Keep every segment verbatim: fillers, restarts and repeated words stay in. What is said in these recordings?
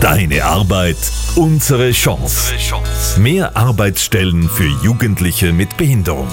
Deine Arbeit, unsere Chance. Mehr Arbeitsstellen für Jugendliche mit Behinderung.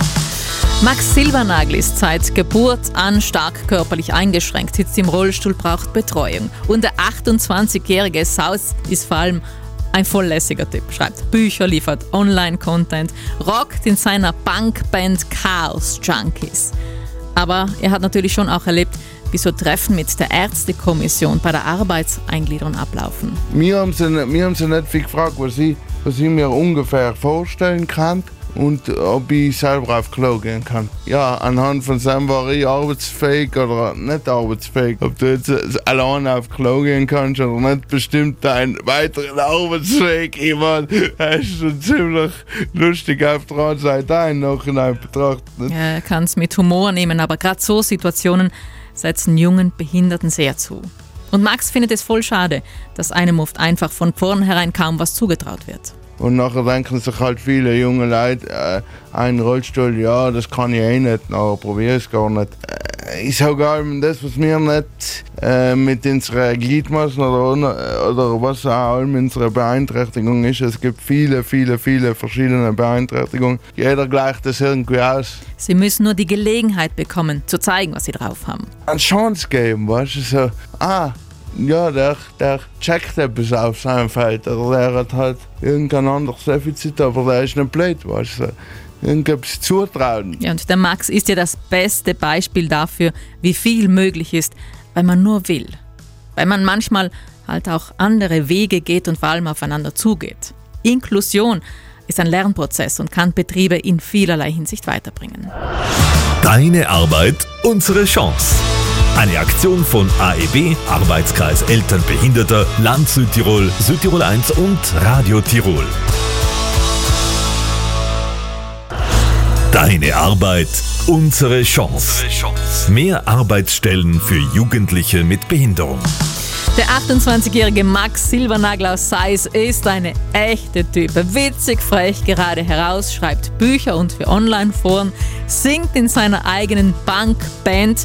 Max Silbernagel ist seit Geburt an stark körperlich eingeschränkt, sitzt im Rollstuhl, braucht Betreuung. Und der achtundzwanzigjährige Saus ist vor allem ein volllässiger Typ, schreibt Bücher, liefert Online-Content, rockt in seiner Punkband Chaos Junkies. Aber er hat natürlich schon auch erlebt, wie so Treffen mit der Ärztekommission bei der Arbeitseingliederung ablaufen. Wir haben sie, wir haben sie nicht viel gefragt, was sie, was sie mir ungefähr vorstellen kann und ob ich selber auf Klo gehen kann. Ja, anhand von dem war ich arbeitsfähig oder nicht arbeitsfähig. Ob du jetzt alleine auf Klo gehen kannst oder nicht, bestimmt deinen weiteren Arbeitsweg. Ich meine, das ist schon ziemlich lustig auf der anderen Seite ein Nachhinein betrachtet. Ja, er kann es mit Humor nehmen, aber gerade so Situationen setzen jungen Behinderten sehr zu. Und Max findet es voll schade, dass einem oft einfach von vornherein kaum was zugetraut wird. Und nachher denken sich halt viele junge Leute, äh, ein Rollstuhl, ja, das kann ich eh nicht, aber probiere es gar nicht. Äh, ich sage allem, das, was wir nicht äh, mit unserer Gliedmaßen oder, oder was auch allem unsere Beeinträchtigung ist, es gibt viele, viele, viele verschiedene Beeinträchtigungen. Jeder gleicht das irgendwie aus. Sie müssen nur die Gelegenheit bekommen, zu zeigen, was sie drauf haben. Eine Chance geben, weißt du, so, ah, ja, der, der checkt etwas auf seinem Feld, oder der hat halt irgendein anderes Defizit, aber der ist nicht blöd, weißt du. Irgendetwas zutrauen. Ja, und der Max ist ja das beste Beispiel dafür, wie viel möglich ist, wenn man nur will. Weil man manchmal halt auch andere Wege geht und vor allem aufeinander zugeht. Inklusion ist ein Lernprozess und kann Betriebe in vielerlei Hinsicht weiterbringen. Deine Arbeit, unsere Chance. Eine Aktion von A E B, Arbeitskreis Eltern Behinderter, Land Südtirol, Südtirol eins und Radio Tirol. Deine Arbeit, unsere Chance. Mehr Arbeitsstellen für Jugendliche mit Behinderung. Der achtundzwanzigjährige Max Silbernagel aus Seis ist eine echte Type. Witzig, frech, gerade heraus, schreibt Bücher und für Online-Foren, singt in seiner eigenen Punkband.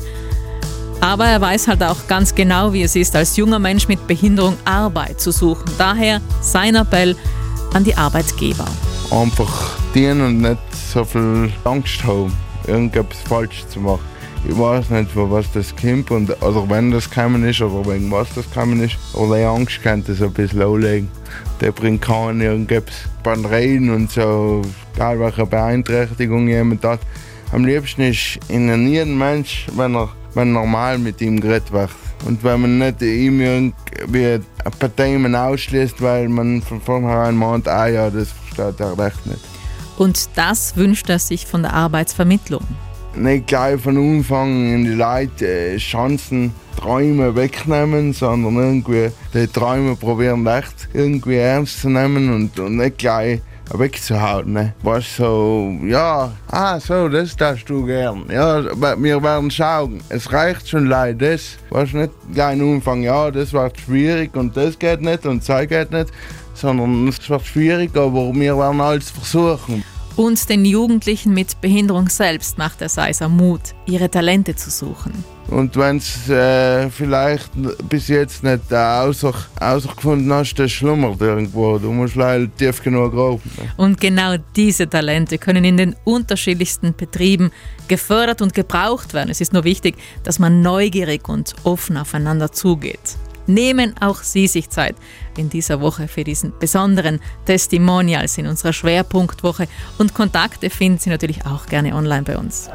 Aber er weiß halt auch ganz genau, wie es ist, als junger Mensch mit Behinderung Arbeit zu suchen. Daher sein Appell an die Arbeitgeber. Einfach dienen und nicht so viel Angst haben, irgendetwas falsch zu machen. Ich weiß nicht, für was das kommt, und, oder wenn das gekommen ist, oder wegen was das gekommen ist. Aber die Angst könnte das ein bisschen anlegen. Der bringt keinen irgendetwas beim Reden und so, egal welche Beeinträchtigung jemand hat. Am liebsten ist ihnen jeden Mensch, wenn er wenn normal mit ihm geredet wird. Und wenn man nicht ihm irgendwie ein paar Themen ausschließt, weil man von vornherein meint, ah ja, das versteht er recht nicht. Und das wünscht er sich von der Arbeitsvermittlung. Nicht gleich von Anfang an die Leute Chancen, Träume wegnehmen, sondern irgendwie die Träume probieren echt irgendwie ernst zu nehmen und, und nicht gleich wegzuhauen. Ne? Was so, ja, ah, so, das darfst du gern. Ja, wir werden schauen. Es reicht schon leider das. Was nicht gleich am Anfang, ja, das wird schwierig und das geht nicht und das geht nicht, sondern es wird schwierig, aber wir werden alles versuchen. Und den Jugendlichen mit Behinderung selbst macht der Seiser Mut, ihre Talente zu suchen. Und wenn es äh, vielleicht bis jetzt nicht äh, außer, außergefunden hast, das schlummert irgendwo. Du musst leider tief genug graben. Ne? Und genau diese Talente können in den unterschiedlichsten Betrieben gefördert und gebraucht werden. Es ist nur wichtig, dass man neugierig und offen aufeinander zugeht. Nehmen auch Sie sich Zeit in dieser Woche für diesen besonderen Testimonials in unserer Schwerpunktwoche. Und Kontakte finden Sie natürlich auch gerne online bei uns.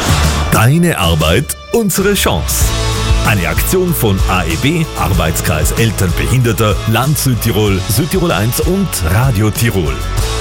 Deine Arbeit, unsere Chance. Eine Aktion von A E B, Arbeitskreis Eltern Behinderter, Land Südtirol, Südtirol eins und Radio Tirol.